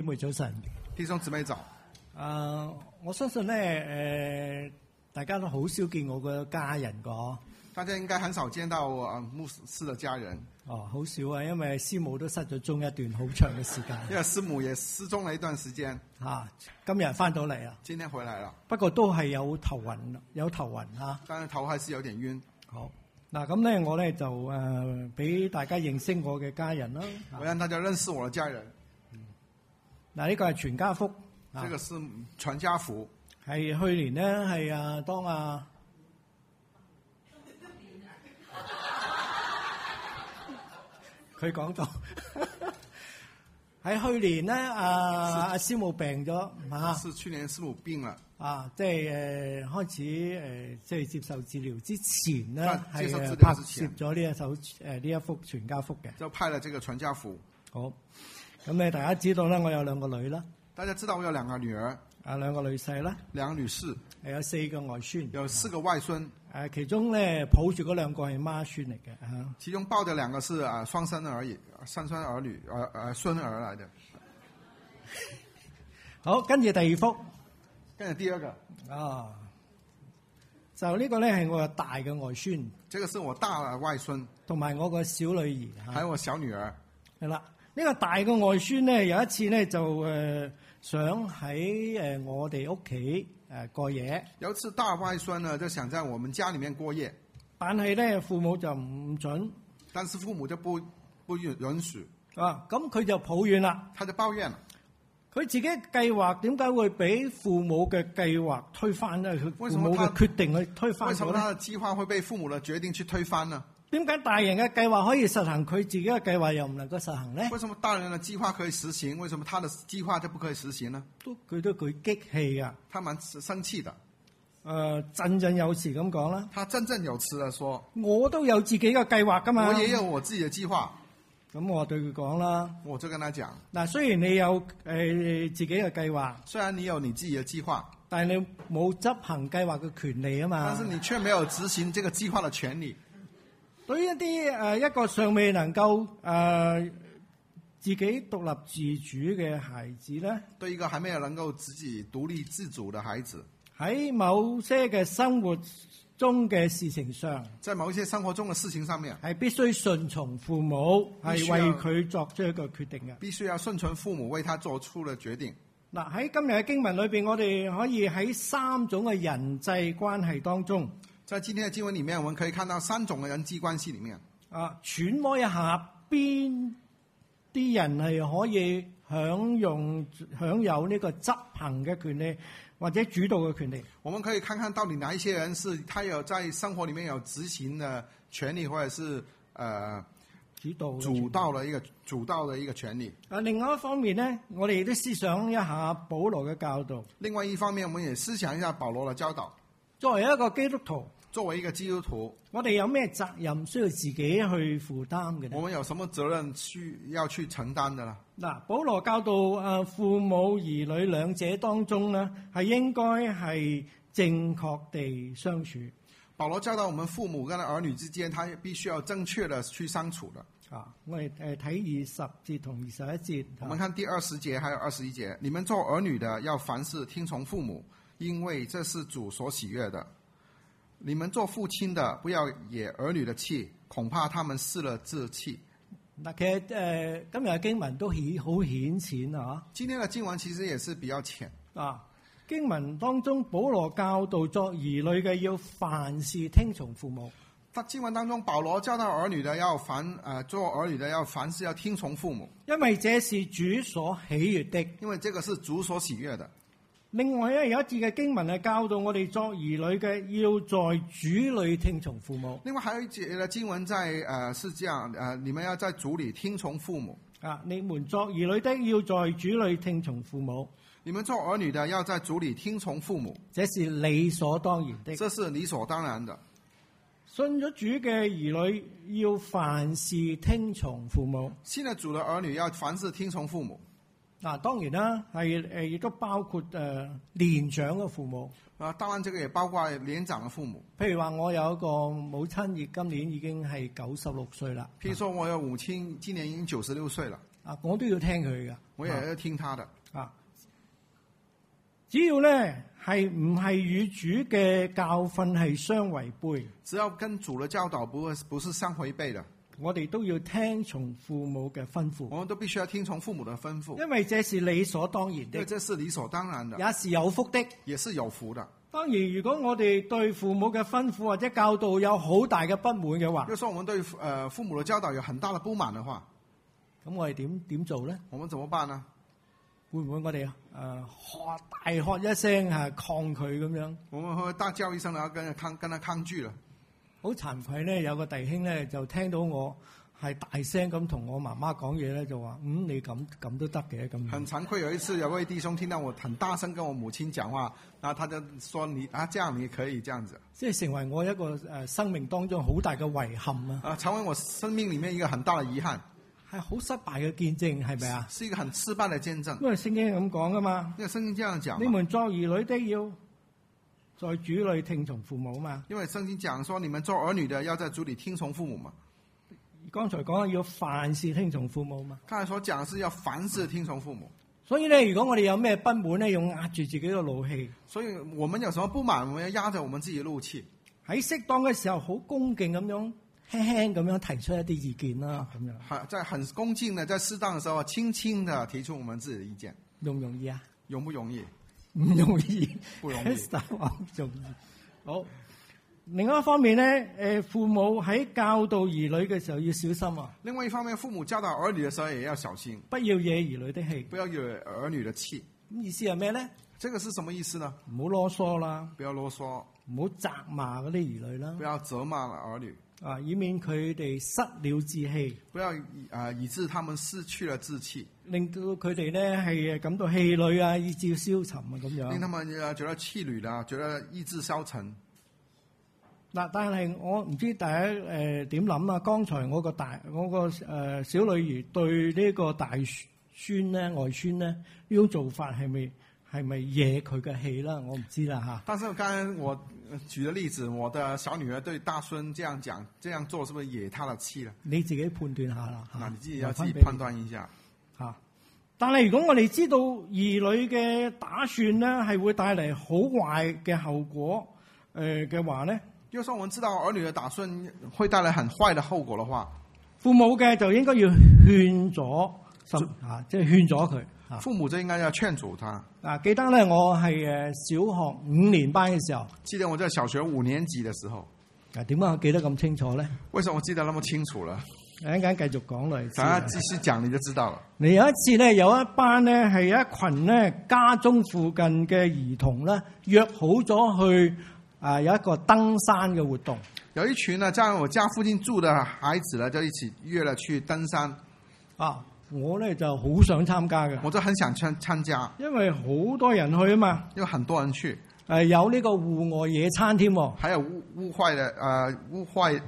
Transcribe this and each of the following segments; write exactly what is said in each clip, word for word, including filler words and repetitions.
妹早晨， 弟兄姊妹早。 啊，我相信咧，誒、呃，大家都好少見我嘅家人個。 大家應該很少見到啊牧師的家人。 哦，好少啊，因為師母都失咗蹤一段好長嘅時間。 因為師母也失蹤了一段時間。 啊，今日翻到嚟啦。 今天回來了。 不過都係有頭暈，有頭暈啊。 但係頭還是有點暈。 好。嗱咁咧，我咧就誒俾、呃、大家認識我嘅家人啦。 我讓大家認識我嘅家人。 嗱、嗯，呢個係全家福。 呢、這個是全家福。 係、啊、去年咧係啊，當啊佢講到喺去年咧啊，阿師母病咗嚇。 是去年師母病了。 啊，即係誒、呃、開始誒、呃，即係接受治療之前咧，係拍攝咗呢一首誒呢一幅全家福嘅。 就拍了這個全家福。 好，咁咧大家知道咧，我有兩個女啦。 大家知道我有兩個女兒。 啊，兩個女婿啦。 兩個女士。 係有四個外孫。 有四個外孫。 誒，其中咧抱住嗰兩個係孖孫嚟嘅嚇。 其中抱的兩個是啊雙生兒，雙生兒女，誒誒孫兒嚟嘅。 好，跟住第二幅。 跟住第二個啊，就呢個咧係我嘅大嘅外孫， 這個是我大嘅外孫， 同埋我個小女兒， 還有我小女兒。 係啦，呢個大嘅外孫咧，有一次咧就誒想喺誒我哋屋企誒過夜。 有一次大外孫呢就想在我們家裡面過夜， 但係咧父母就唔準， 但是父母就不不允許啊，咁佢就抱怨啦， 他就抱怨了。 佢自己計劃點解會俾父母嘅計劃推翻咧？佢父母嘅決定去推翻咗咧？ 為什麼他的計劃會被父母的決定去推翻呢？ 點解大人嘅計劃可以實行，佢自己嘅計劃又唔能夠實行咧？ 為什麼大人嘅計劃可以實行，為什麼他的計劃就不可以實行呢？ 都佢都佢激氣啊！ 他蠻生氣的。誒、 呃，振振有詞咁講啦。 他振振有詞地說： 我都有自己嘅計劃噶嘛。 我也有我自己嘅計劃。 咁我對佢講啦， 我就跟他講： 嗱，雖然你有誒、呃、自己嘅計劃， 雖然你有你自己嘅計劃， 但係你冇執行計劃嘅權利啊嘛。 但是你卻沒有執行這個計劃嘅權利。 對於一啲誒、呃、一個尚未能夠誒、呃、自己獨立自主嘅孩子咧， 對一個還沒有能夠自己獨立自主嘅孩子， 喺某些嘅生活中嘅事情上， 在某一些生活中嘅事情上面， 係必須順從父母，係為佢作出一個決定嘅。 必須要順從父母為他做出了決定。 嗱，喺今日嘅經文裏邊，我哋可以喺三種嘅人際關係當中， 在今天嘅經文裡面，我們可以看到三種嘅人際關係裡面， 啊，揣摩一下邊啲人係可以享用享有呢個執行嘅權利，或者主導嘅權利。 我們可以看看到底哪一些人是他有在生活裡面有執行的權利，或者是呃主導主導的一個主導的一個權利。 啊，另外一方面呢，我哋亦都思想一下保羅嘅教導。 另外一方面，我們也思想一下保羅的教導。 作為一個基督徒， 作為一個基督徒， 我哋有咩責任需要自己去負擔嘅呢？ 我們有什麼責任需要去承擔的呢？ 嗱，保羅教導誒父母兒女兩者當中呢，係應該係正確地相處。 保羅教導我們父母跟兒女之間，他必須要正確地去相處的。 啊，我哋誒睇二十節同二十一節。 我們看第二十節還有二十一節，你們做兒女的要凡事聽從父母，因為這是主所喜悅的。你們做父親的不要惹兒女的氣，恐怕他們失了志氣。 嗱，其實誒、呃、今日嘅經文都顯好顯淺啊！ 今天的經文其實也是比較淺啊。經文當中，保羅教導作兒女嘅要凡事聽從父母。 在經文當中，保羅教導兒女的要凡誒、呃、做兒女的要凡事要聽從父母， 因為這是主所喜悅的。 因為這個是主所喜悅的。 另外咧，有一節嘅經文係教導我哋作兒女嘅要在主裏聽從父母。 另外還有一節嘅經文在誒、呃、是這樣誒、呃，你們要在主裏聽從父母啊！你們作兒女的要在主裏聽從父母。 你們做兒女的要在主裏聽從父母， 這是理所當然的。 這是理所當然的。 信咗主嘅兒女要凡事聽從父母。 信了主的兒女要凡事聽從父母。 嗱、啊，當然啦，係誒，亦都包括誒、呃、年長嘅父母。 啊，當然，這個也包括年長嘅父母。 譬如話，我有一個母親，而今年已經係九十六歲啦。 譬如說，我有母親，今年已經九十六歲了。 啊，我都要聽佢㗎。 我也要聽他的。 啊，只要咧係唔係與主嘅教訓係相違背， 只要跟主的教導不不是相違背的， 我哋都要聽從父母嘅吩咐。 我們都必須要聽從父母的吩咐， 因為這是理所當然因的， 為這是理所當然的， 也是有福的。 也是有福的。 當然，如果我哋對父母嘅吩咐或者教導有好大嘅不滿嘅話， 就說我們對呃父母的教導有很大的不滿的話， 咁我哋點點做咧？ 我們怎麼辦呢？ 會唔會我哋誒、呃、喝大喝一聲嚇抗拒咁樣？ 我們會大叫一聲，然後跟他抗跟他抗拒了。 好慚愧咧，有個弟兄咧就聽到我係大聲咁同我媽媽講嘢咧，就話：嗯，你咁咁都得嘅咁。很慚愧，有一次有位弟兄聽到我很大聲跟我母親講話，然後他就說你：你啊，這樣你可以這樣子。 即係成為我一個誒、呃、生命當中好大嘅遺憾啊！ 啊，成為我生命裡面一個很大的遺憾。 係好失敗嘅見證，係咪啊？ 是一個很失敗的見證。 因為聖經咁講噶嘛。 因為聖經這樣講。 你們作兒女的要在主裏聽從父母嘛。 因為聖經講說，你們做兒女的要在主裏聽從父母嘛。 剛才講要凡事聽從父母嘛。 剛才所講是要凡事聽從父母。 所以咧，如果我哋有咩不滿咧，要壓住自己嘅怒氣。 所以我們有什麼不滿，我們要壓着我們自己嘅怒氣。喺適當嘅時候，好恭敬咁樣。輕輕咁樣提出一啲意見啦，咁樣。 係，在很恭敬的，在適當的時候，輕輕的提出我們自己的意見。 容唔容易啊？ 容不容易？ 唔容易， 不容易。 容易。好。另外一方面咧，誒，父母喺教導兒女嘅時候要小心啊。 另外一方面，父母教導兒女嘅時候也要小心， 不要惹兒女的氣。 不要惹兒女的氣。 咁意思係咩咧？ 這個是什麼意思呢？ 唔好囉嗦啦， 不要囉嗦， 唔好責罵嗰啲兒女啦， 不要責罵兒女。 啊，以免佢哋失了志氣， 不要啊、呃，以致他們失去了志氣， 令到佢哋咧係感到氣餒啊，意志消沉啊，咁樣。 令他們啊覺得氣餒啦，覺得意志消沉。 嗱，但係我唔知大家誒點諗啊？剛才我個大我個誒、呃、小女兒對呢個大孫咧外孫咧呢種做法係咪係咪惹佢嘅氣啦？我唔知啦嚇。 但是我剛才我舉的例子，我的小女兒對大孫這樣講、這樣做，是不是惹他的氣了？ 你自己判斷下啦。 嗱，你自己要自己判斷一下嚇。但係如果我哋知道兒女嘅打算咧係會帶嚟好壞嘅後果誒嘅、呃、話咧， 就算我們知道兒女嘅打算會帶來很壞的後果的話， 父母嘅就應該要勸咗心嚇，即係勸咗佢。 父母就應該要勸阻他。 啊，記得咧，我係誒小學五年班嘅時候。 記得我在小學五年級嘅時候。 啊，點解我記得咁清楚咧？ 為什麼我記得那麼清楚了？ 一陣間繼續講嚟。 等下繼續講你就知道了。 你有一次咧，有一班咧係一群咧家中附近嘅兒童咧約好咗去啊有一個登山嘅活動。 有一群呢，在我家附近住的孩子呢，就一起約了去登山。啊。 我咧就好想參加嘅， 我就很想參參加， 因為好多人去啊嘛， 有很多人去， 誒有呢個戶外野餐添， 還有戶戶外的誒戶外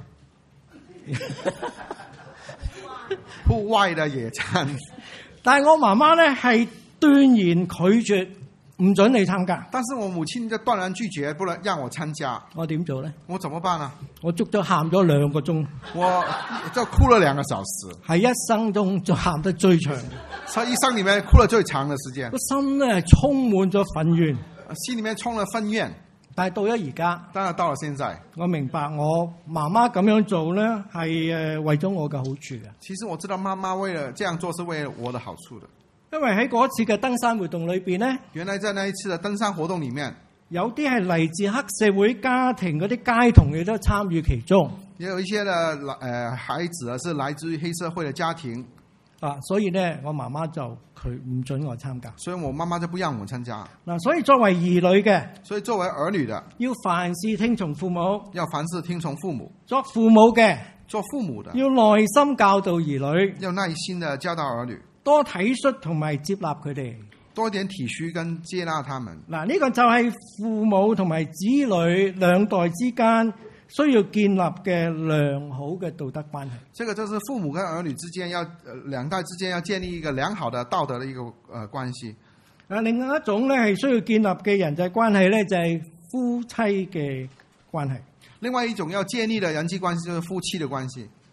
戶外的野餐， 但係我媽媽咧係斷然拒絕，唔准你參加。 但是我母親就斷然拒絕，不能讓我參加。 我點做咧？ 我怎麼辦啊？ 我足足喊咗兩個鐘， 我就哭了兩個小時， 係一生中就喊得最長。 在一生裏面哭了最長的時間， 個心咧係充滿咗憤怨， 心裏面充了憤怨。 但係到咗而家， 當然到了現在， 我明白我媽媽咁樣做咧係誒為咗我嘅好處嘅。 其實我知道媽媽為了這樣做是為了我的好處的。因為喺嗰次嘅登山活動裏邊咧， 原來在那一次嘅登山活動裏面， 有啲係嚟自黑社會家庭嗰啲街童亦都參與其中。 也有一些嘅誒孩子啊，是來自於黑社會嘅家庭啊，所以咧，我媽媽就佢唔准我參加。 所以我媽媽就不讓我參加。嗱， 所以作為兒女嘅， 所以作為兒女嘅， 要凡事聽從父母， 要凡事聽從父母。 作父母嘅， 做父母嘅， 要耐心教導兒女， 要耐心的教導兒女。 多體恤同埋接納佢哋， 多一點體恤跟接納他們。嗱， 呢個就係父母同埋子女兩代之間需要建立嘅良好嘅道德關係。 這個就是父母跟兒女之間要兩代之間要建立一個良好的道德的一個誒關係。 啊，另外一種咧係需要建立嘅人際關係咧，就係夫妻嘅關係。 另外一種要建立的人際關係就是夫妻的關係。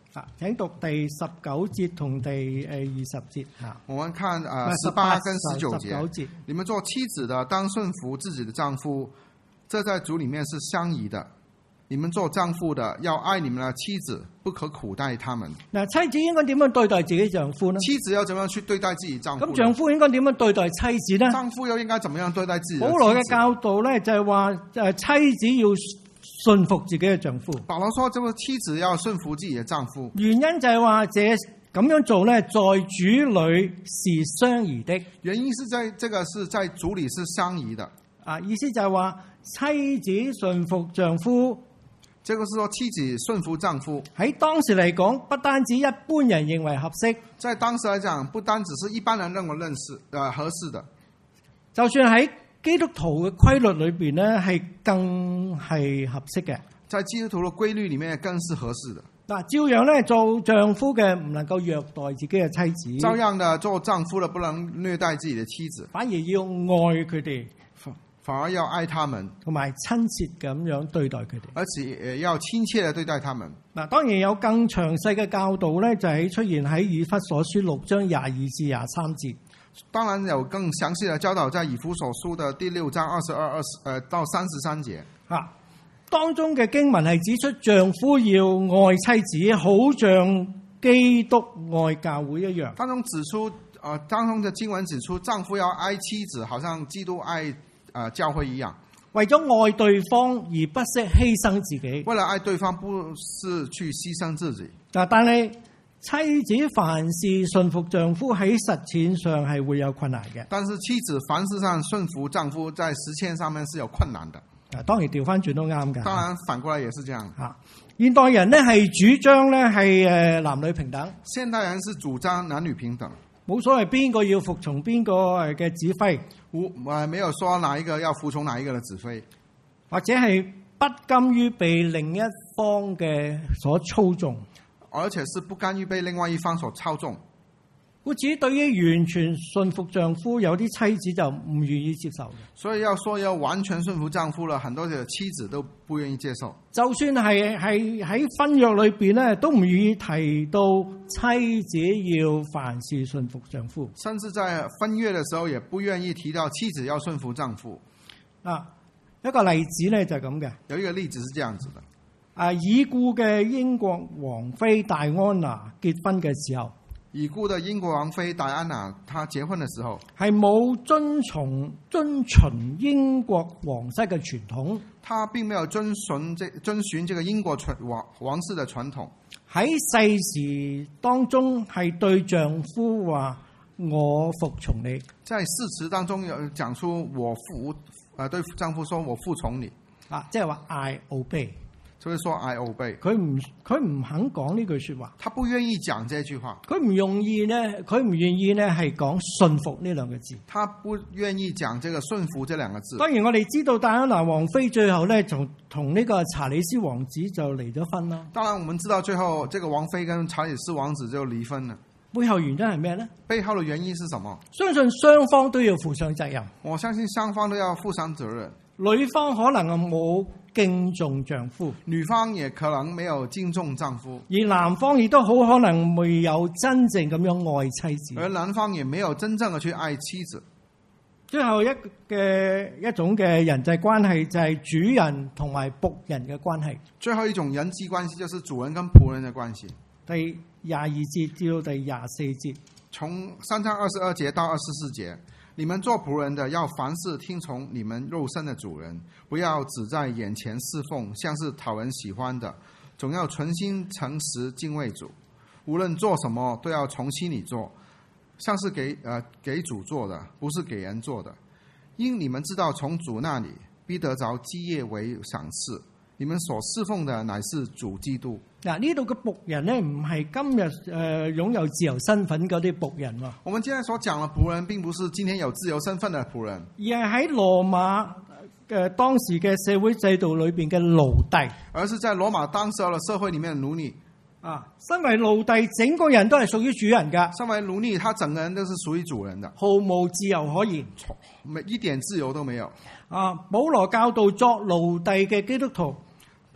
啊，請讀第十九節同第誒二十節嚇。 我們看呃唔係十八跟十九十九節節， 你們做妻子的當順服自己的丈夫，這在主裏面是相宜的。你們做丈夫的要愛你們的妻子，不可苦待他們。 嗱，妻子應該點樣對待自己丈夫呢？ 妻子要怎麼樣去對待自己丈夫呢？ 咁丈夫應該點樣對待妻子呢？ 丈夫又應該怎麼樣對待自己的妻子？ 保羅嘅教導咧就係話誒妻子要順服自己嘅丈夫。 保羅說，這個妻子要順服自己的丈夫， 原因就係話這咁樣做咧，在主裏是相宜的。 原因是在這個是在主裏是相宜的。 啊，意思就係話妻子順服丈夫。 這個是說妻子順服丈夫， 喺當時嚟講，不單止一般人認為合適， 在當時來講，不單只是一般人認為認識呃合適的， 就算喺基督徒嘅規律裏邊咧，係更係合適嘅。 在基督徒嘅規律裏面更是合適的。 嗱，照樣咧做丈夫嘅唔能夠虐待自己嘅妻子， 照樣的做丈夫的不能虐待自己的妻子， 反而要愛佢哋， 反而要愛他們， 同埋親切咁樣對待佢哋， 而且要親切地對待他們。 嗱，當然有更詳細嘅教導咧，就係出現喺以弗所書六章廿二至廿三節。 當然有更詳細的教導在以弗所書的第六章二十二、二十呃到三十三節。 啊，當中嘅經文係指出丈夫要愛妻子，好像基督愛教會一樣。 當中指出，呃，當中的經文指出，丈夫要愛妻子，好像基督愛呃教會一樣， 為咗愛對方而不惜犧牲自己。 為了愛對方，不是去犧牲自己。 嗱，但係妻子凡事順服丈夫喺實踐上係會有困難嘅。 但是妻子凡事上順服丈夫，在實踐上面是有困難的。 啊，當然調翻轉都啱㗎。 當然反過來也是這樣。 啊，現代人咧係主張咧係誒男女平等。 現代人是主張男女平等， 冇所謂邊個要服從邊個誒嘅指揮， 無誒沒有說哪一個要服從哪一個的指揮， 或者係不甘於被另一方嘅所操縱， 而且是不甘於被另外一方所操縱。 故此，對於完全順服丈夫，有啲妻子就唔願意接受嘅。 所以要說要完全順服丈夫了，很多嘅妻子都不願意接受。 就算係係喺婚約裏邊咧，都唔願意提到妻子要凡事順服丈夫。 甚至在婚約嘅時候，也不願意提到妻子要順服丈夫。 啊，一個例子咧就係咁嘅。 有一個例子是這樣子的。 啊，已故嘅英國王妃戴安娜結婚嘅時候， 已故的英國王妃戴安娜，她結婚的時候係冇遵從遵循英國皇室嘅傳統， 她並沒有遵循這遵循這個英國傳王王室的傳統。 喺世事當中係對丈夫話我服從你， 在誓詞當中有講出我服，呃對丈夫說我服從你， 啊，即係話 I obey。 就是說 I obey。 佢唔佢唔肯講呢句說話， 他不願意講這句話。 佢唔容易呢，佢唔願意呢係講順服呢兩個字。 他不願意講這個順服這兩個字。 當然我哋知道戴安娜王妃最後呢，就同呢個查理斯王子就離咗婚啦。 當然我們知道最後這個王妃跟查理斯王子就離婚了。 背後原因係咩呢？ 背後的原因是什麼？ 相信雙方都要負上責任。 我相信雙方都要負上責任。 女方可能冇敬重丈夫， 女方也可能沒有敬重丈夫， 而男方亦都好可能未有真正咁樣愛妻子， 而男方也沒有真正的去愛妻子。 最後一嘅一種嘅人際關係就係主人同埋僕人嘅關係。最後一種人際關係就是主人跟僕人嘅關係。第廿二節至到第廿四節，從三章二十二節到二十四節。你們做僕人的要凡事聽從你們肉身的主人，不要只在眼前侍奉，像是討人喜歡的，總要存心誠實敬畏主。無論做什麼，都要從心裡做，像是給呃給主做的，不是給人做的。因你們知道從主那裡必得着基業為賞賜。你們所侍奉的乃是主基督。嗱，呢度嘅僕人呢，唔係今日誒、呃、擁有自由身份嗰啲僕人喎。我們今天所講嘅僕人並不是今天有自由身份嘅僕人，而係喺羅馬嘅當時嘅社會制度裏邊嘅奴隸，而是在羅馬當時嘅社會裡面嘅奴隸。啊，身為奴隸，整個人都係屬於主人㗎。身為奴隸，他整個人都是屬於主人的，毫無自由可言，沒一點自由都沒有。啊，保羅教導作奴隸嘅基督徒。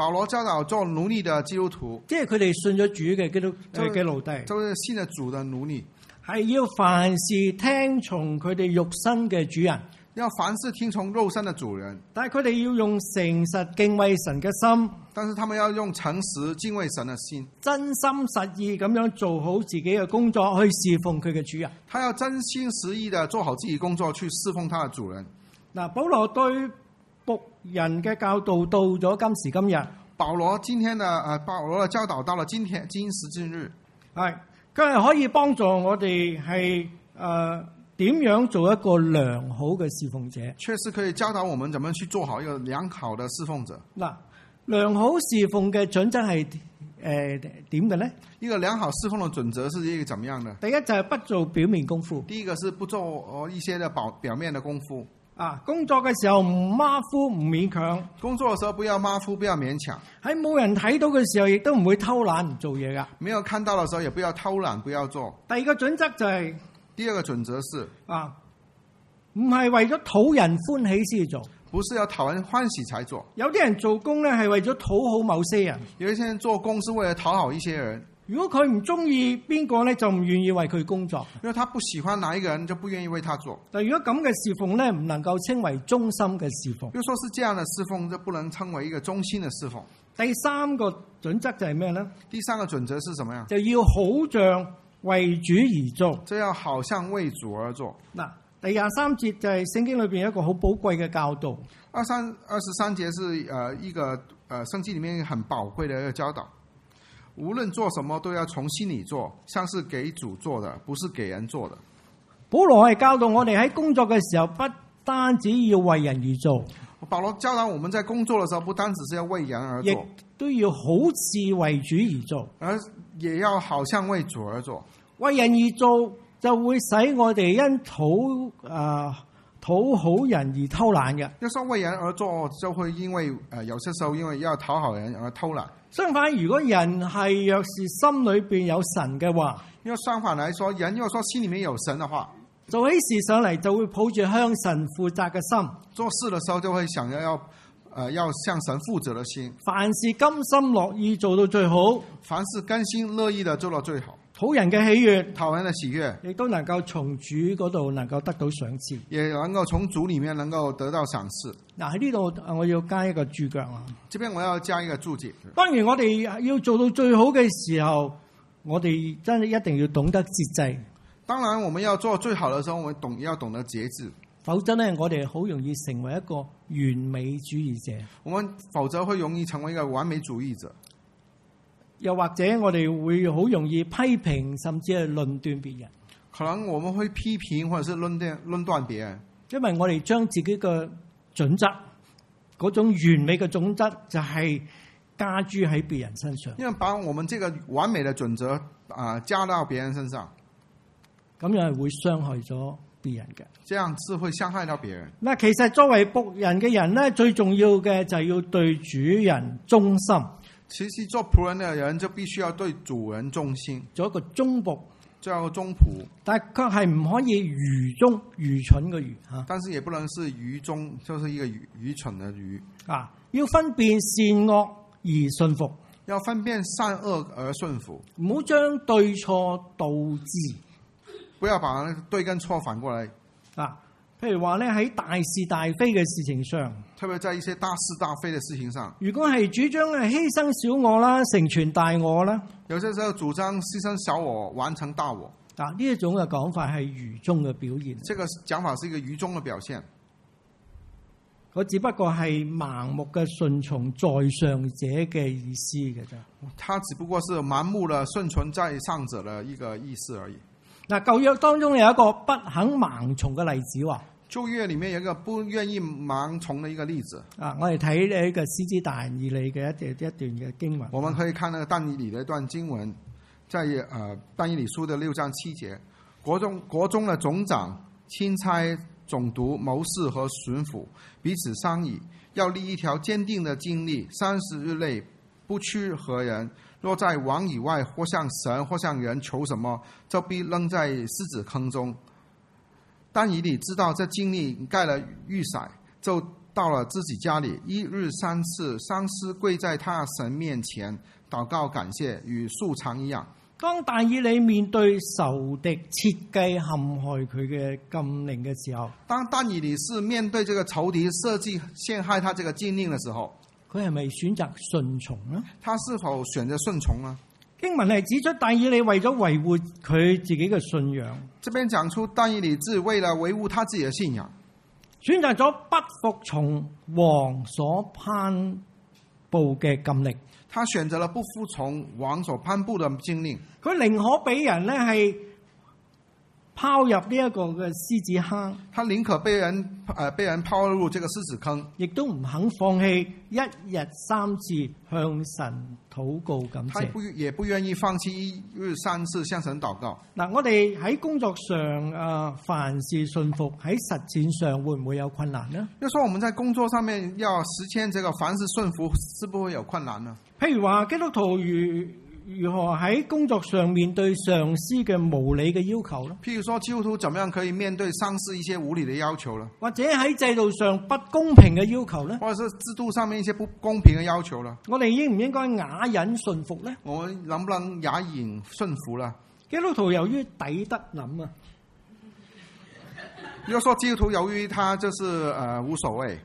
保羅教導做奴隸的基督徒， 即係佢哋信咗主嘅基督就嘅奴隸， 就是信了主的奴隸， 係要凡事聽從佢哋肉身嘅主人。 要凡事聽從肉身的主人， 但係佢哋要用誠實敬畏神嘅心， 但是他們要用誠實敬畏神的心， 真心實意咁樣做好自己嘅工作，去侍奉佢嘅主人。 他要真心實意的做好自己工作，去侍奉他的主人。 嗱，保羅對僕人嘅教導到咗今時今日， 保羅今天的呃，保羅的教導到了今天今時今日， 係佢係可以幫助我哋係誒點樣做一個良好嘅侍奉者。 確實可以教導我們怎麼去做好一個良好的侍奉者。 嗱，良好侍奉嘅準則係誒點嘅咧？ 一個良好侍奉的準則是一個怎麼樣的？ 第一就係不做表面功夫。 第一個是不做一些的表表面的功夫。 啊，工作嘅時候唔馬虎唔勉強。 工作嘅時候不要馬虎，不要勉強。 喺冇人睇到嘅時候，亦都唔會偷懶唔做嘢噶。 沒有看到嘅時候，也不要偷懶，不要做。 第二個準則就係、是， 第二個準則是啊，唔係為咗討人歡喜先做， 不是要討人歡喜才做。 有啲人做工咧係為咗討好某些人， 有一些人做工是為了討好一些人。 如果佢唔中意邊個咧，就唔願意為佢工作。 因為他不喜歡哪一個人，就不願意為他做。 但如果咁嘅侍奉咧，唔能夠稱為忠心嘅侍奉。 如果說是這樣的侍奉，就不能稱為一個忠心的侍奉。 第三個準則就係咩咧？ 第三個準則是什麼樣？ 就要好像為主而做。 這要好像為主而做。 嗱，第廿三節就係聖經裏邊一個好寶貴嘅教導。 二三二十三節是呃一個呃聖經裡面很寶貴的一個教導。無論做什麼都要從心裡做，像是給主做的，不是給人做的。 保羅係教導我哋喺工作嘅時候，不單止要為人而做。 保羅教導我們在工作的時候，不單只是要為人而做， 亦都要好似為主而做， 而也要好像為主而做。 為人而做就會使我哋因討啊討好人而偷懶嘅。 要說為人而做，就會因為呃有些時候因為要討好人而偷懶。 相反，如果人係若是心裏邊有神嘅話， 因為相反來說，人若說心裡面有神的話， 做起事上嚟就會抱住向神負責嘅心， 做事的時候就會想要要，呃要向神負責的心。 凡事甘心樂意做到最好， 凡事甘心樂意的做到最好， 討人嘅喜悅， 討人的喜悅， 亦都能夠從主嗰度能夠得到賞賜， 也能夠從主裡面能夠得到賞賜。 嗱，喺呢度我要加一個注腳啊！ 這邊我要加一個注解。 當然我哋要做到最好嘅時候，我哋真係一定要懂得節制。 當然我們要做最好的時候，我們懂要懂得節制， 否則呢，我哋好容易成為一個完美主義者。 我們否則會容易成為一個完美主義者。 又或者我哋會好容易批評，甚至係論斷別人。 可能我們會批評或者是論斷論斷別人，因為我哋將自己嘅準則，嗰種完美嘅準則，就係加諸喺別人身上。 因為把我們這個完美的準則啊、呃、加到別人身上， 咁樣係會傷害咗別人嘅。 這樣是會傷害到別人。 嗱，其實作為僕人嘅人咧，最重要嘅就係要對主人忠心。 其實做僕人的人就必須要對主人忠心， 做一個忠僕， 做一個忠僕。 但係卻係唔可以愚忠、愚蠢嘅愚嚇。 但是也不能是愚忠，就是一個愚愚蠢的愚。 啊，要分辨善惡而順服， 要分辨善惡而順服， 唔好將對錯倒置， 不要把對跟錯反過來。 啊，譬如話咧喺大是大非嘅事情上， 特別在一些大是大非嘅事情上， 如果係主張係犧牲小我啦，成全大我啦， 有些時候主張犧牲小我，完成大我。 啊，呢一種嘅講法係愚忠嘅表現。 這個講法是一個愚忠嘅表現。 我只不過係盲目嘅順從在上者嘅意思嘅啫。 他只不過是盲目的順從在上者嘅一個意思而已。 嗱，舊約當中有一個不肯盲從嘅例子喎。 舊約裡面有一個不願意盲從嘅一個例子。 啊，我哋睇呢個先知但以理嘅一段一段嘅經文。 我們可以看那個但以理的一段經文，在呃但以理書的六章七節，國中國中的總長、欽差、總督、謀士和巡撫彼此商議，要立一條堅定的禁令，三十日內不屈何人。若在王以外或向神或向人求什麼，就必扔在獅子坑中。但以理知道這禁令蓋了玉璽，就到了自己家裏，一日三次，上司跪在他神面前禱告感謝，與素常一樣。 當但以理面對仇敵設計陷害佢嘅禁令嘅時候， 當但以理是面對這個仇敵設計陷害他這個禁令的時候， 佢係咪選擇順從呢？ 他是否選擇順從呢？ 經文係指出但以理為咗維護佢自己嘅信仰， 這邊講出但以理是為了維護他自己的信仰， 選擇咗不服從王所頒布嘅禁令。 他選擇了不服從王所頒布的禁令， 佢寧可俾人咧係拋入呢一個嘅獅子坑， 他寧可被人誒、呃、被人拋入這個獅子坑， 亦都唔肯放棄一日三次向神禱告感謝。 他不也不願意放棄一日三次向神禱告。 嗱，我哋喺工作上啊，凡事順服，喺實踐上會唔會有困難呢？ 就說我們在工作上面要實踐這個凡事順服，是不會有困難呢？ 譬如話基督徒如如何喺工作上面對上司嘅無理嘅要求呢？ 譬如說基督徒怎麼樣可以面對上司一些無理的要求呢？ 或者喺制度上不公平嘅要求呢？ 或者是制度上面一些不公平的要求呢？ 我哋應唔應該啞忍順服呢？ 我們能不能啞忍順服呢？ 基督徒由於抵得諗啊， 如果說基督徒由於他就是呃無所謂。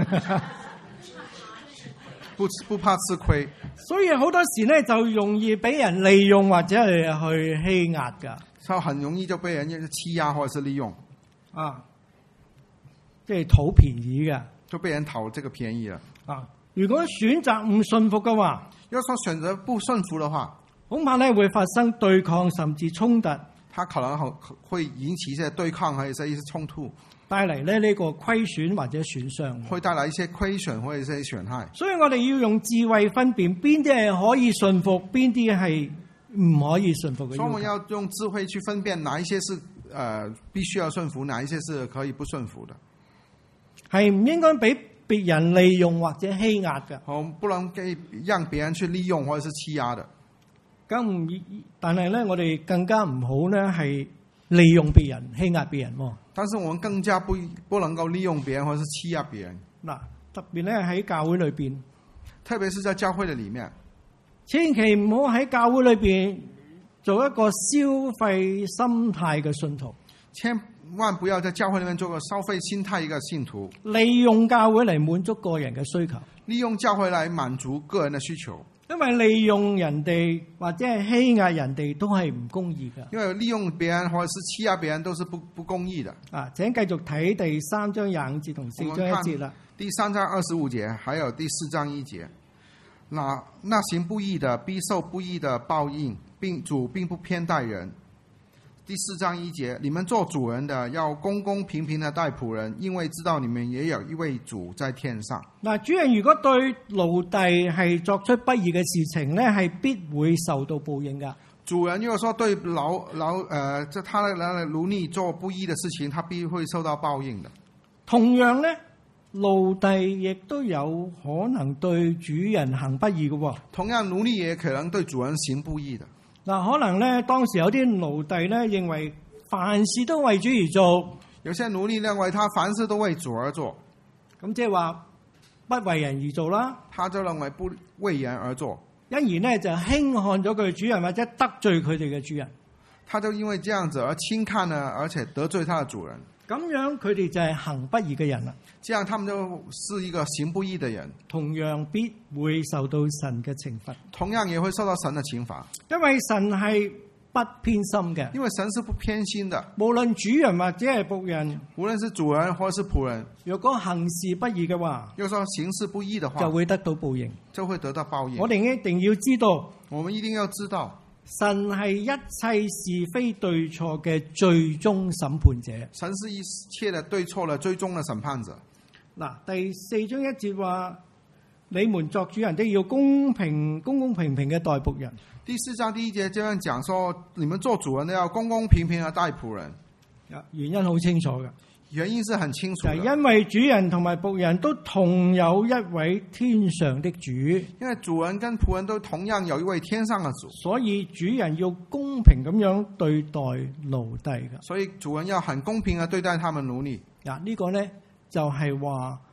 不不怕吃虧， 所以好多時咧就容易俾人利用或者係去欺壓噶， 就很容易就被人欺壓或者是利用， 啊，即係討便宜嘅， 就被人討這個便宜了。 啊，如果選擇唔順服嘅話， 如果說選擇不順服的話， 恐怕咧會發生對抗甚至衝突， 它可能會引起一些對抗，還有一些衝突。 帶嚟咧呢個虧損或者損傷， 會帶來一些虧損或者一些損害。 所以我哋要用智慧分辨邊啲係可以順服，邊啲係唔可以順服嘅。 所以我們要用智慧去分辨哪一些是呃必須要順服，哪一些是可以不順服的。 係唔應該俾別人利用或者欺壓嘅。 我們不能給讓別人去利用或者是欺壓的。 咁唔，但係咧，我哋更加唔好咧係利用別人欺壓別人。 但是我們更加不不能夠利用別人或者是欺壓別人。 嗱，特別咧喺教會裏邊， 特別是在教會的裡面， 千祈唔好喺教會裏邊做一個消費心態嘅信徒。 千萬不要在教會裡面做個消費心態一個信徒， 利用教會嚟滿足個人嘅需求， 利用教會嚟滿足個人嘅需求。 因為利用人哋或者係欺壓人哋都係唔公義嘅。 因為利用別人或者是欺壓別人都是不不公義的。 啊，請繼續睇第三章廿五節同四章一節啦。 第三章二十五節，還有第四章一節。那那行不義的必受不義的報應，並主並不偏待人。第四章一節，你們做主人的要公公平平的待僕人，因為知道你們也有一位主在天上。 嗱，主人如果對奴隸係作出不義嘅事情咧，係必會受到報應噶。 主人如果說對勞勞呃，這他的奴隸做不義的事情，他必會受到報應的。 同樣咧，奴隸亦都有可能對主人行不義嘅。 同樣，奴隸也可能對主人行不義的。 嗱，可能咧當時有啲奴隸咧認為凡事都為主而做， 有些奴隸認為他凡事都為主而做， 咁即係話不為人而做啦。 他就認為不為人而做， 因而呢就輕看咗佢主人或者得罪佢哋嘅主人。 他就因為這樣子而輕看呢，而且得罪他的主人。 咁樣佢哋就係行不義嘅人啦。 這樣他們就是一個行不義的人， 同樣必會受到神嘅懲罰。 同樣也會受到神的懲罰， 因為神係不偏心嘅。 因為神是不偏心的， 無論主人或者係僕人， 無論是主人或是僕人， 若果行事不義嘅話， 又說行事不義的話， 就會得到報應， 就會得到報應。 我哋一定要知道， 我們一定要知道， 神係一切是非對錯嘅最終審判者。 神是一切的對錯的最終的審判者。 嗱，第四章一節話：你們作主人的要公平、公公平平嘅待僕人。 第四章第一節這樣講說，你們做主人的要公公平平的待僕人。 原因好清楚嘅， 原因是很清楚的， 就係因為主人同埋僕人都同有一位天上的主。 因為主人跟僕人都同樣有一位天上的主， 所以主人要公平咁樣對待奴隸嘅。 所以主人要很公平的對待他們奴隸。 嗱，呢個呢就係話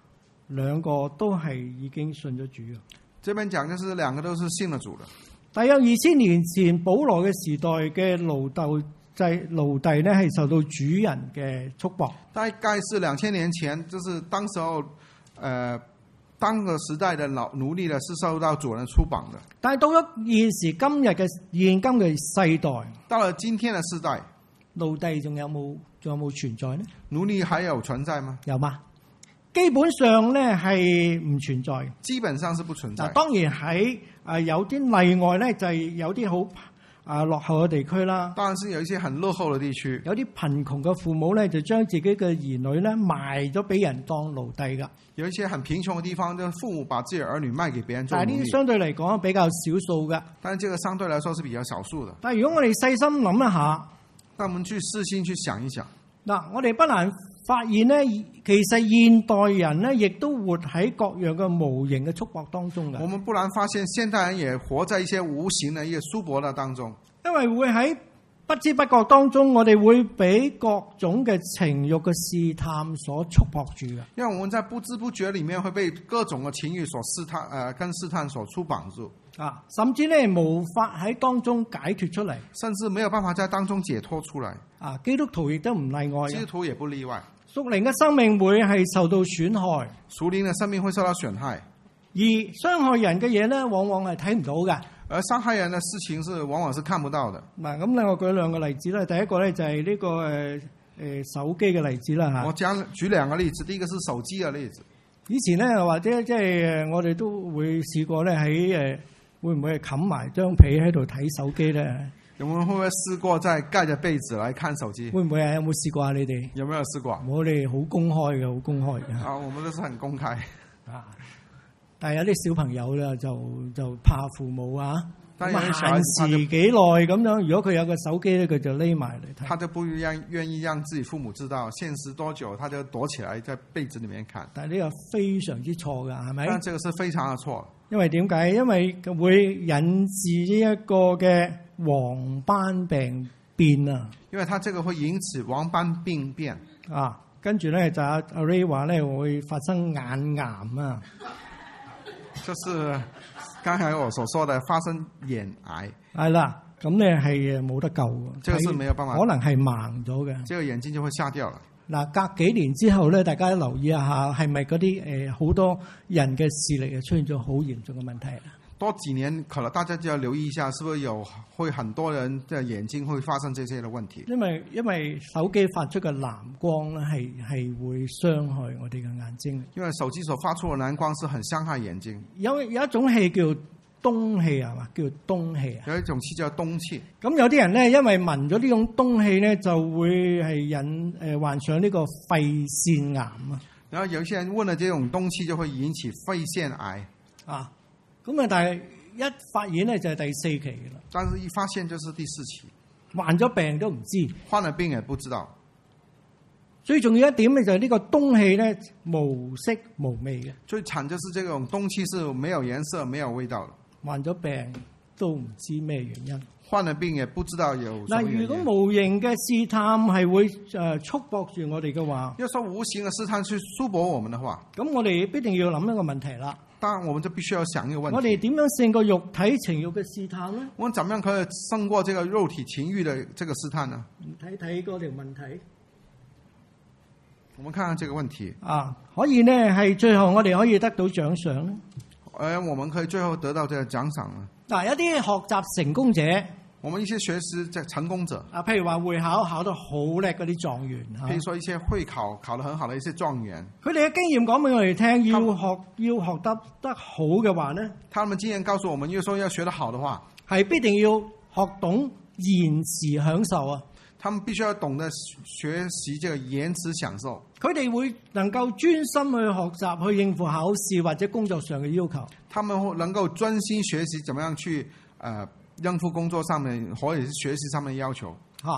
兩個都係已經信咗主嘅。 這邊講嘅是兩個都是信了主的。 大約二千年前保羅嘅時代嘅奴隸制奴隸呢，係受到主人嘅束縛。 大概是兩千年前，就是當時候，呃，當個時代的老奴隸呢，是受到主人束綁的。 但係到咗現時今日嘅現今嘅世代， 到了今天的世代， 奴隸仲有冇仲有冇存在呢？ 奴隸還有存在嗎？ 有嗎？基本上咧係唔存在， 基本上是不存在。 嗱，當然喺啊有啲例外咧，就係有啲好啊落後嘅地區啦。 當然是有一些很落後嘅地區， 有啲貧窮嘅父母咧，就將自己嘅兒女咧賣咗俾人當奴隸噶。 有一些很貧窮嘅地方，就父母把自己兒女賣給別人做奴隸。 但係呢啲相對嚟講比較少數嘅。 但係這個相對來說是比較少數的。 但係如果我哋細心諗一下， 那我們去細心去想一想， 嗱，我哋不難發現咧，其實現代人咧，亦都活喺各樣嘅無形嘅束縛當中嘅。 我們不難發現，現代人也活在一些無形的一個束縛的當中。 因為會喺不知不覺當中，我哋會俾各種嘅情慾嘅試探所束縛住嘅。 因為我們在不知不覺裡面會被各種嘅情慾所試探，誒、呃，跟試探所束綁住。 啊，甚至咧無法喺當中解脫出嚟， 甚至沒有辦法在當中解脫出來。 啊，基督徒亦都唔例外。 基督徒也不例外。 屬靈嘅生命會係受到損害， 屬靈嘅生命會受到損害， 而傷害人嘅嘢咧，往往係睇唔到嘅。 而傷害人嘅事情是往往是看不到的。 嗱，咁咧我舉兩個例子啦。第一個咧就係呢、這個誒誒、呃、手機嘅例子啦嚇。 我講舉兩個例子，第一個是手機嘅例子。 以前咧或者即係我哋都會試過咧喺誒會唔會係冚埋張被喺度睇手機咧？ 有冇會唔會試過再蓋着被子來看手機？ 會唔會啊？有冇試過啊？你哋有沒有試過？ 我哋好公開嘅，好公開嘅。 啊，我們都是很公開。 啊，但係有啲小朋友咧就就怕父母啊，咁限時幾耐咁樣。如果佢有個手機咧，佢就匿埋嚟睇。 他就不願願意讓自己父母知道限時多久，他就躲起來在被子裡面看。 但係呢個非常之錯㗎，係咪？ 但這個是非常的錯。 因為點解？因為會引致呢一個嘅黃斑病變啊！ 因為他這個會引起黃斑病變啊，跟住咧就阿阿 Ray 話咧會發生眼癌啊！ 就是剛才我所說的發生眼癌。 係啦，咁咧係冇得救嘅。 這個是沒有辦法， 可能係盲咗嘅。 這個眼睛就會瞎掉了。 嗱，隔幾年之後咧，大家留意一下，係咪嗰啲誒好多人嘅視力出現咗好嚴重嘅問題啊？ 多幾年，可能大家就要留意一下，是不是有會很多人嘅眼睛會發生這些嘅問題？因為因為手機發出嘅藍光咧，係係會傷害我哋嘅眼睛。 因為手機所發出嘅藍光是很傷害眼睛。 有有一種氣叫氡氣係嘛？叫氡氣啊！ 有一種氣叫氡氣。咁有啲人咧，因為聞咗呢種氡氣咧，就會係引誒、呃、患上呢個肺腺癌啊。 然後有些人聞了這種氡氣，就會引起肺腺癌啊。咁啊，但係一發現咧就係第四期嘅啦。 但是一發現就是第四期， 患咗病都唔知， 患了病也不知道。 最重要一點咧就係呢個氡氣咧無色無味嘅。 最慘就是這種氡氣是沒有顏色、沒有味道的。 患咗病都唔知咩原因， 患了病也不知道有什麼原因。 嗱，如果無形嘅試探係會誒束縛住我哋嘅話， 要說無形嘅試探去束縛我們嘅話， 咁我哋必定要諗一個問題啦。 當然，我們就必須要想一個問題： 我哋點樣勝過肉體情慾嘅試探呢？ 我們怎麼樣可以勝過這個肉體情慾的這個試探呢？ 睇睇嗰條問題。 我們看看這個問題啊，可以呢係最後我哋可以得到獎賞呢？ 而我們可以最後得到這個獎賞呢？ 嗱，一啲學習成功者， 我們一些學習嘅成功者， 啊，譬如話會考考得好叻嗰啲狀元， 譬如說一些會考考得很好的一些狀元， 佢哋嘅經驗講俾我哋聽，要學要學得得好嘅話呢， 他們經驗告訴我們，要說要學得好的話， 係必定要學懂延遲享受啊！ 他們必須要懂得學習這個延遲享受。 佢哋會能夠專心去學習，去應付考試或者工作上嘅要求。 他們會能夠專心學習，怎麼樣去誒、呃、應付工作上面或者是學習上面嘅要求。 嚇、啊！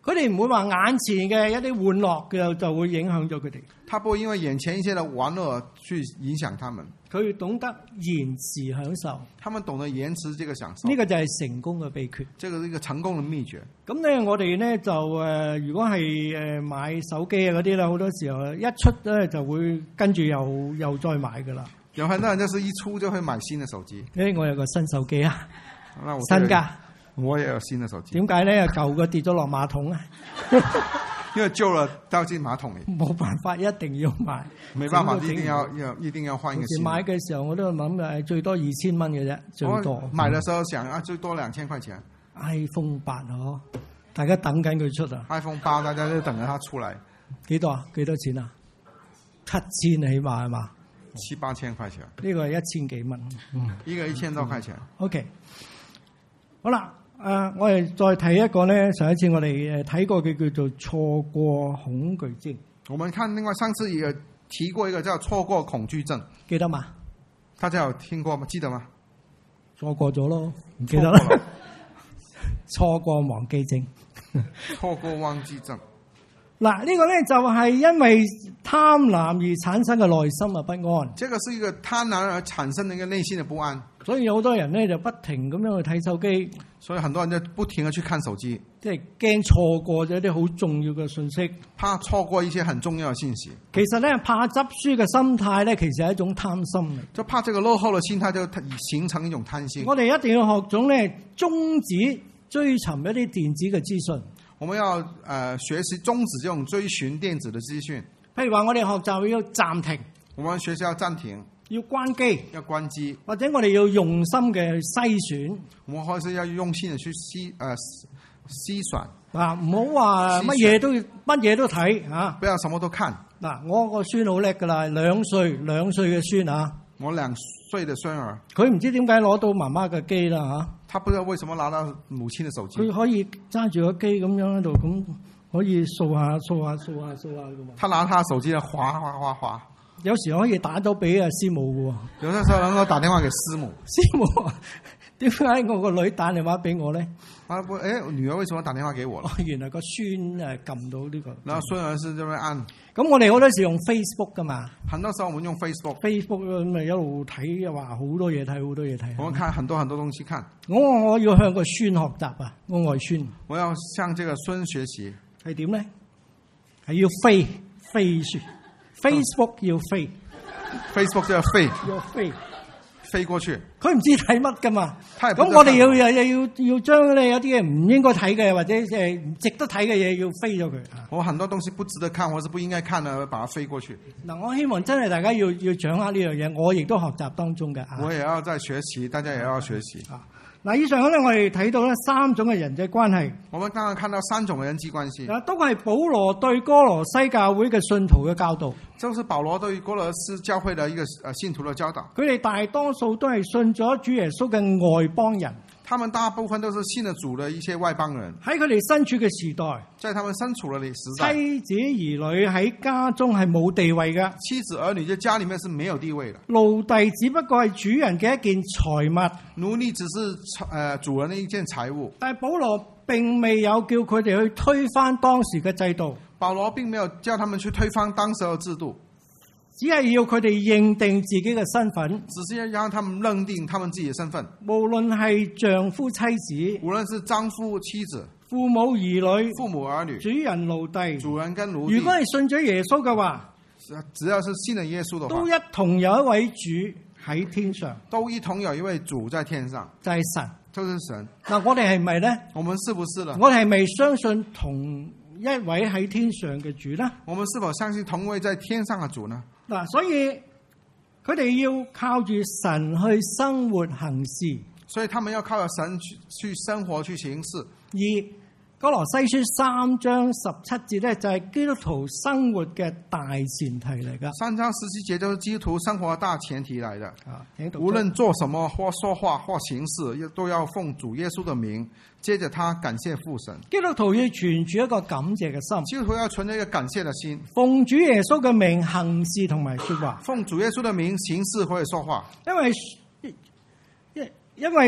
佢哋唔會話眼前嘅一啲玩樂嘅就會影響咗佢哋。 他不會因為眼前一些的玩樂去影響他們。 佢懂得延遲享受， 他們懂得延遲這個享受。 呢個就係成功嘅秘訣。 這個是一個成功的秘訣。 咁咧，我哋咧就誒，如果係誒買手機啊嗰啲咧，好多時候一出咧就會跟住又又再買噶啦。 有很多人就是一出就會買新的手機。 誒，我有個新手機啊， 那我新㗎。 我也有新的手機。 點解咧？舊嘅跌咗落馬桶啊！ 因為舊了掉進馬桶裏， 冇辦法，一定要買。 沒辦法，一定要要一定要換一個新的。 買嘅時候我都諗誒，最多二千蚊嘅啫，最多。 買嘅時候想啊，最多兩千塊錢。 iPhone 八嗬，大家等緊佢出啊 ！iPhone 八大家都等着它出來。 幾多啊？幾多錢啊？七千起碼係嘛？ 七八千塊錢。 呢個係一千幾蚊。 嗯，一個一千多塊錢。 嗯、OK， 好啦。誒、呃，我哋再睇一個咧，上一次我哋誒睇過嘅叫做錯過恐懼症。 我們看另外上次也提過一個叫錯過恐懼症， 記得嘛？ 大家有聽過嗎？記得嗎？ 錯過咗咯，唔記得啦。錯過忘記症， 錯過忘記症。 嗱，呢個咧就係因為貪婪而產生嘅內心嘅不安。 這個是一個貪婪而產生的一個內心的不安。 所以有好多人咧就不停咁樣去睇手機。 所以很多人就不停地去看手機， 即係驚錯過咗一啲好重要嘅信息， 怕錯過一些很重要嘅信息。 其實咧，怕執輸嘅心態咧，其實係一種貪心嚟。 就怕這個落後嘅心態就形成一種貪心。 我哋一定要學種咧，終止追尋一啲電子嘅資訊。 我們要誒、呃、學習終止這種追尋電子的資訊。 譬如話，我哋學習要暫停， 我們學習要暫停， 要關機， 要關機， 或者我哋要用心嘅去篩選。 我們開始要用心的去篩誒篩選。 嗱，唔好話乜嘢都乜嘢都睇嚇， 不要什麼都看。 嗱，我個孫好叻噶啦，兩歲兩歲嘅孫啊， 我兩歲的孫兒， 佢唔知點解攞到媽媽嘅機啦嚇。 他不知道為什麼拿到母親的手機。 佢可以揸住個機咁樣喺度，咁可以掃下掃下掃下掃下噶嘛。 他拿他手機嚟滑滑滑滑。 有時可以打咗俾阿師母嘅喎。 有陣時候能夠打電話給師母。 師母，點解我個女打電話俾我咧？ 啊，不，誒，女兒為什麼打電話給我了？ 哦，原來個孫誒撳到呢個。 然後孫兒是這邊按。 咁我哋好多時用 Facebook 噶嘛。 很多時候我們用 Facebook。 Facebook 咁咪一路睇，話好多嘢睇，好多嘢睇。 我們看很多很多東西看。 我我要向個孫學習啊，我外孫。 我要向這個孫學習。係點咧？係要飛飛住。Facebook 要飛 ，Facebook 就要飛， 要飛， 飛過去。 佢唔知睇乜噶嘛？ 咁我哋要要要要將咧有啲嘢唔應該睇嘅，或者誒唔值得睇嘅嘢，要飛咗佢。 我很多東西不值得看，或是不應該看的，把它飛過去。 嗱，我希望真係大家要要掌握呢樣嘢，我亦都學習當中嘅。 我也要在學習，大家也要學習。 嗱，以上咧我哋睇到咧三種嘅人際關係。 我們剛剛看到三種嘅人際關係。 嗱，都係保羅對哥羅西教會嘅信徒嘅教導。 就是保羅對哥羅西教會嘅一個誒信徒嘅教導。 佢哋大多數都係信咗主耶穌嘅外邦人。 他們大部分都是信了主的一些外邦人。 喺佢哋身處嘅時代， 在他們身處嘅時代， 妻子兒女喺家中係冇地位嘅。 妻子兒女在家裏面是沒有地位的。 奴隸只不過係主人嘅一件財物。 奴隸只是誒、呃、主人的一件財物。 但係保羅並未有叫佢哋去推翻當時嘅制度。 保羅並沒有叫他們去推翻當時嘅制度。 只係要佢哋認定自己嘅身份， 只是要讓他們認定他們自己嘅身份。 無論係丈夫妻子， 無論是丈夫妻子、 父母兒女、 父母兒女、 主人奴隸、 主人跟奴隸， 如果係信咗耶穌嘅話， 只要是信了耶穌嘅話， 都一同有一位主喺天上， 都一同有一位主在天上， 就係神， 就是神。 嗱，我哋係咪咧？ 我們是不是呢？ 我哋係咪相信同一位喺天上嘅主呢？ 我們是否相信同一位在天上嘅主呢？ 嗱，所以佢哋要靠住神去生活行事， 所以他們要靠着神去去生活去行事。 而哥羅西書三章十七節咧，就係基督徒生活嘅大前提嚟噶。 三章十七節就是基督徒生活嘅大前提嚟的。 啊， 無論做什麼或說話或行事，都要奉主耶穌的名，接着他感謝父神。 基督徒要存住一個感謝嘅心。 基督徒要存着一個感謝嘅心， 奉主耶穌嘅名行事同埋說話。 奉主耶穌嘅名行事或者說話。 因為因因為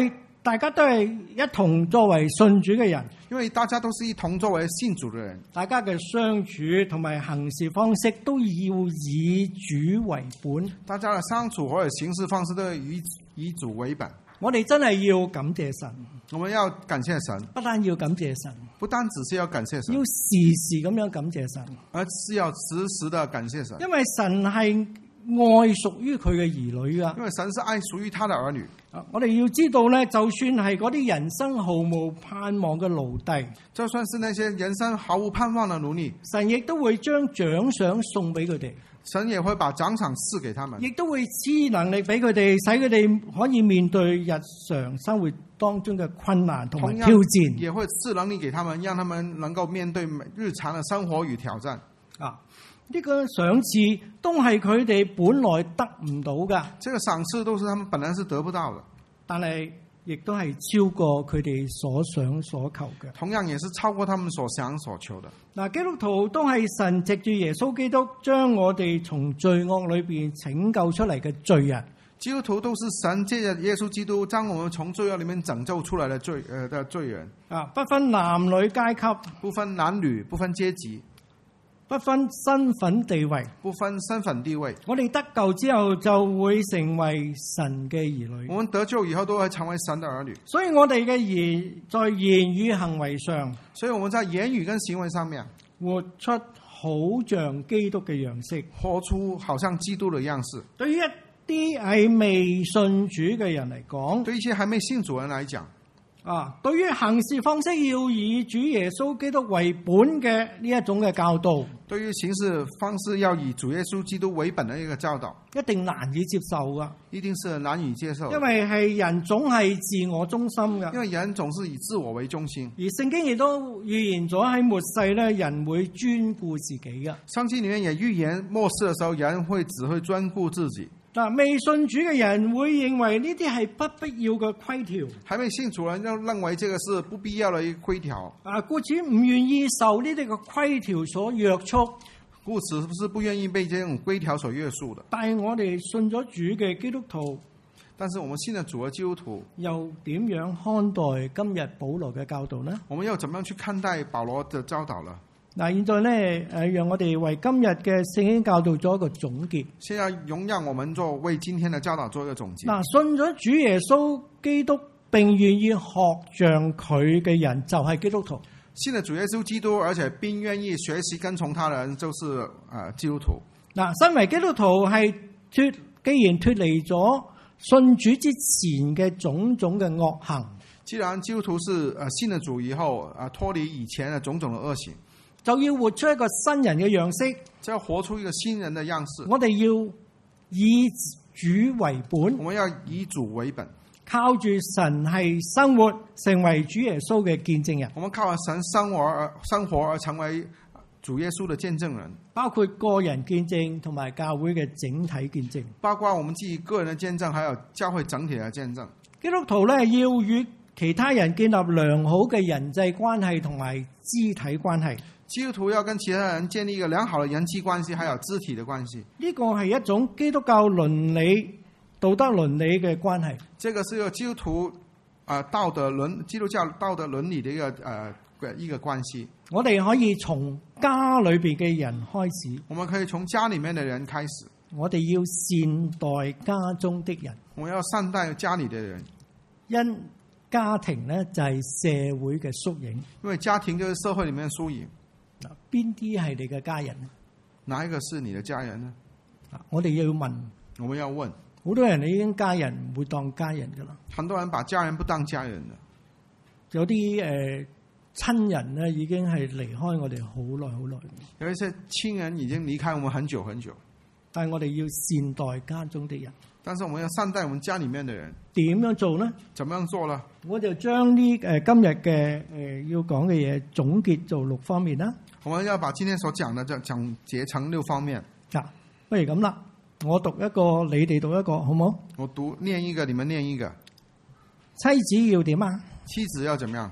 大家都係一同作為信主嘅人， 因為大家都是一同作為信主嘅人， 大家嘅相處同埋行事方式都要以主為本。 大家嘅相處或者行事方式都要以以主為本。 我哋真係要感謝神， 我們要感謝神， 不單要感謝神， 不單只是要感謝神， 要時時咁樣感謝神， 而是要時時的感謝神。 因為神係愛屬於佢嘅兒女噶。 因為神是愛屬於他的兒女。 我哋要知道咧，就算係嗰啲人生毫無盼望嘅奴隸， 就算是那些人生毫無盼望的奴隸， 神亦都會將獎賞送俾佢哋。 神也會把獎賞賜給他們， 亦都會賜能力俾佢哋，使佢哋可以面對日常生活當中嘅困難同埋挑戰。 也會賜能力給他們，讓他們能夠面對日常的生活與挑戰。 啊，呢個賞賜都係佢哋本來得唔到噶。 這個賞賜都是他們本來是得不到的， 但係亦都係超過佢哋所想所求嘅。 同樣也是超過他們所想所求的。 嗱，基督徒都係神藉住耶穌基督將我哋從罪惡裏邊拯救出嚟嘅罪人。 基督徒都是神借着耶穌基督將我們從罪惡裏面拯救出來的罪呃的罪人。 啊，不分男女階級， 不分男女，不分階級， 不分身份地位， 不分身份地位。 我哋得救之後就會成為神嘅兒女。 我們得救以後都會成為神的兒女。 所以我哋嘅言在言語行為上， 所以我們在言語跟行為上面活出好像基督嘅樣式， 活出好像基督的樣式。 對於一啲係未信主嘅人嚟講， 對一些還沒信主人來講， 啊，對於行事方式要以主耶穌基督為本嘅呢一種嘅教導， 對於行事方式要以主耶穌基督為本的一個教導， 一定難以接受噶， 一定是難以接受。 因為係人總係自我中心噶， 因為人總是以自我為中心。 而聖經亦都預言咗喺末世咧，人會專顧自己噶。 聖經裏面也預言末世的時候，人會只會專顧自己。 嗱，未信主嘅人會認為呢啲係不必要嘅規條， 還未信主人就認為這個是不必要的一個規條， 啊，故此唔願意受呢啲嘅規條所約束， 故此是不願意被這種規條所約束的。 但係我哋信咗主嘅基督徒， 但是我們信了主嘅基督徒， 又點樣看待今日保羅嘅教導呢？ 我們要怎麼樣去看待保羅的教導呢？ 嗱，現在咧，誒，讓我哋為今日嘅聖經教導做一個總結。 現在容讓我們做為今天的教導做一個總結。 嗱，信咗主耶穌基督並願意學像佢嘅人，就係基督徒。 信了主耶穌基督，而且並願意學習跟從他的人，就是誒、呃、基督徒。 嗱，身為基督徒係脫，既然脫離咗信主之前嘅種種嘅惡行， 既然基督徒是誒、呃、信了主以後，啊、呃、脫離以前嘅種種嘅惡行， 就要活出一個新人嘅樣式， 就要活出一個新人的樣式。 我哋要以主為本， 我們要以主為本， 靠住神係生活，成為主耶穌嘅見證人。 我們靠神生活而生活而成為主耶穌的見證人， 包括個人見證同埋教會嘅整體見證， 包括我們自己個人的見證，還有教會整體的見證。 基督徒咧要與其他人建立良好嘅人際關係同埋肢體關係。 基督徒要跟其他人建立一個良好的人際關係，還有肢體的關係。 呢個係一種基督教倫理、道德倫理嘅關係。 這個是一個基督徒啊、呃、道德倫基督教道德倫理的一個誒、呃、一個關係。 我哋可以從家裏邊嘅人開始。 我們可以從家裏面的人開始。 我哋要善待家中的人。 我們要善待家裏的人， 因家庭咧就係社會嘅縮影。 因為家庭就是社會裏面的縮影。 嗱，邊啲係你嘅家人呢？ 哪一個是你的家人呢？ 我哋要問。 我們要問。 好多人已經家人唔會當家人噶啦。 很多人把家人不當家人的。 有啲誒親人咧已經係離開我哋好耐好耐。 有一些親人已經離開我們很久很久。 但係我哋要善待家中的人。 但是我們要善待我們家裏面的人。 點樣做呢？ 怎麼樣做呢？ 我就將呢誒今日嘅誒要講嘅嘢總結做六方面啦。 我們要把今天所講的就總結成六方面。 嗱，不如咁啦，我讀一個，你哋讀一個，好唔好？ 我讀念一個，你們念一個。 妻子要點啊？ 妻子要怎麼樣？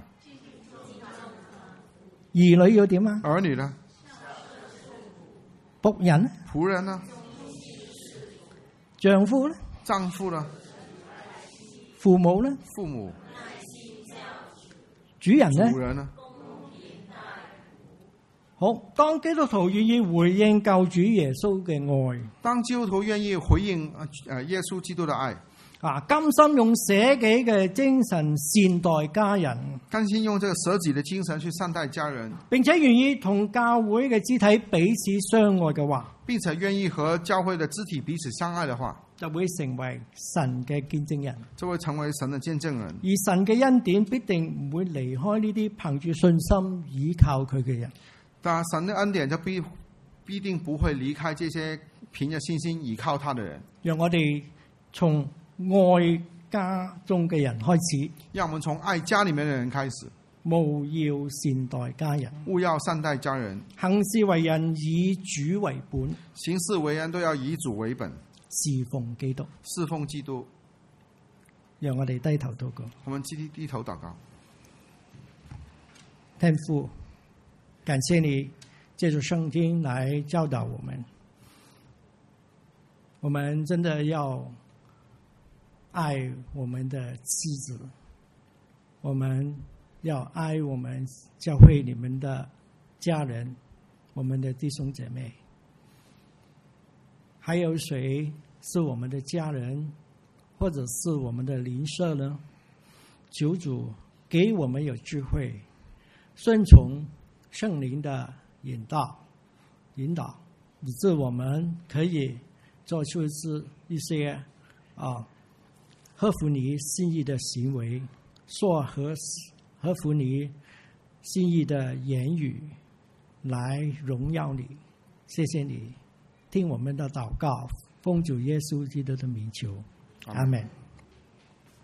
兒女要點啊？ 兒女呢？ 僕人呢？ 僕人呢？ 丈夫呢？ 丈夫呢？ 父母呢？ 父母。 主人呢？ 主人呢？ 好，當基督徒願意回應救主耶穌嘅愛， 當基督徒願意回應誒耶穌基督的愛， 啊，甘心用捨己嘅精神善待家人， 甘心用這個捨己的精神去善待家人， 並且願意同教會嘅肢體彼此相愛嘅話， 並且願意和教會的肢體彼此相愛的話， 就會成為神嘅見證人， 就會成為神的見證人。 而神嘅恩典必定唔會離開呢啲憑住信心倚靠佢嘅人。 但神的恩典就必必定不會離開這些憑着信心倚靠他的人。 讓我哋從愛家中嘅人開始， 讓我們從愛家裏面的人開始， 務要善待家人， 務要善待家人， 行事為人以主為本， 行事為人都要以主為本， 侍奉基督， 侍奉基督。 讓我哋低頭禱告。 我們低低頭禱告。 天父，感謝你借助聖經來教導我們，我們真的要愛我們的妻子，我們要愛我們教會裏面的家人，我們的弟兄姐妹。還有誰是我們的家人，或者是我們的鄰舍呢？求主給我們有智慧，順從聖靈的引導，引導，以致我們可以做出是一些啊合乎你心意的行為，說合合乎你心意的言語，來榮耀你。謝謝你，聽我們的禱告，奉主耶穌基督的名求，阿們。